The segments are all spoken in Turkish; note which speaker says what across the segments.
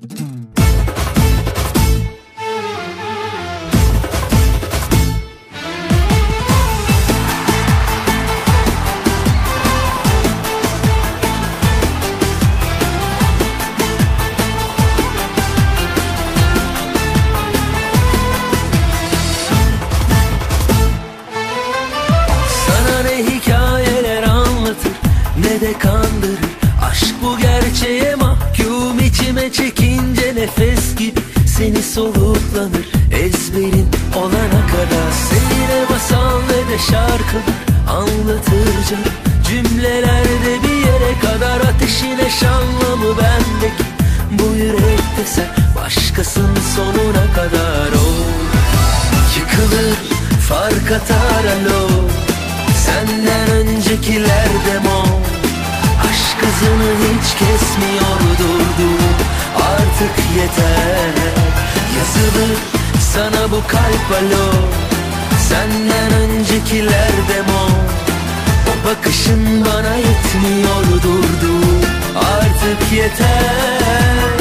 Speaker 1: Ne de kandırır aşk, bu gerçeğe mahkum. İçime çekince nefes gibi seni soluklanır, ezberin olana kadar. Seni ne masal ne de şarkılar anlatır canım, cümlelerde bir yere kadar. Ateşin eş anlamı bendeki, bu yürekte sen başkasın sonuna kadar. O yıkılır, fark atar alo, senden öncekiler demo. Aşk hızını hiç kesmiyor, durdu artık yeter. Yazılır sana bu kalp alo, senden öncekiler demo. O bakışın bana yetmiyor, durdu artık yeter.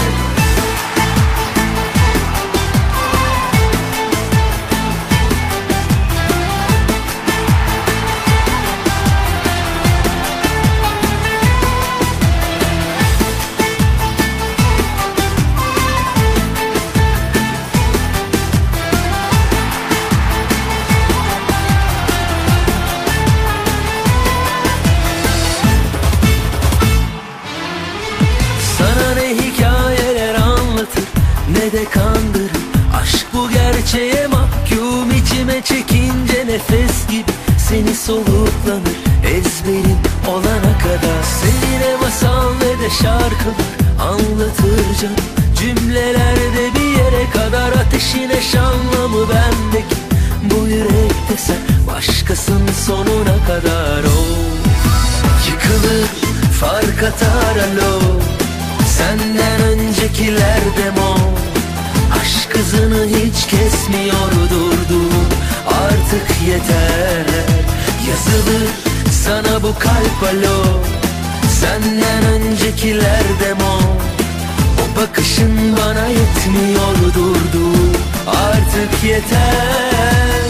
Speaker 1: Ne de kandırır aşk, bu gerçeğe mahkum. İçime çekince nefes gibi seni soluklanır, ezberin olana kadar. Seni ne masal ne de şarkılar anlatır canım, cümlelerde bir yere kadar. Ateşin eş anlamı bendeki, bu yürekte sen başkasın sonuna kadar. O yıkılır, fark atar alo, senden öncekiler demo. Aşk hızını hiç kesmiyor, durdu artık yeter. Yazılır sana bu kalp alo, senden öncekiler demo. O bakışın bana yetmiyor, durdu artık yeter.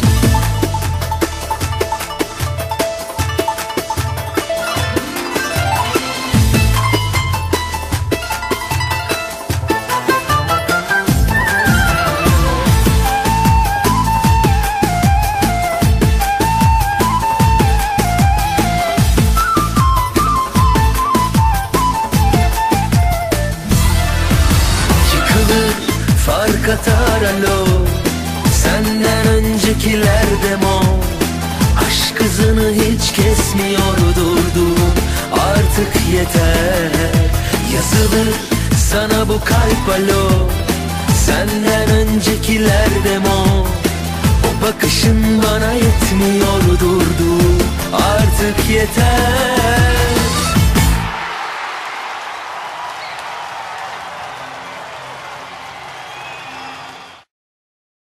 Speaker 1: Fark atar alo, senden öncekiler demo. Aşk hızını hiç kesmiyor, durdu artık yeter. Yazılır sana bu kalp alo, senden öncekiler demo. O bakışın bana yetmiyor, durdu artık yeter.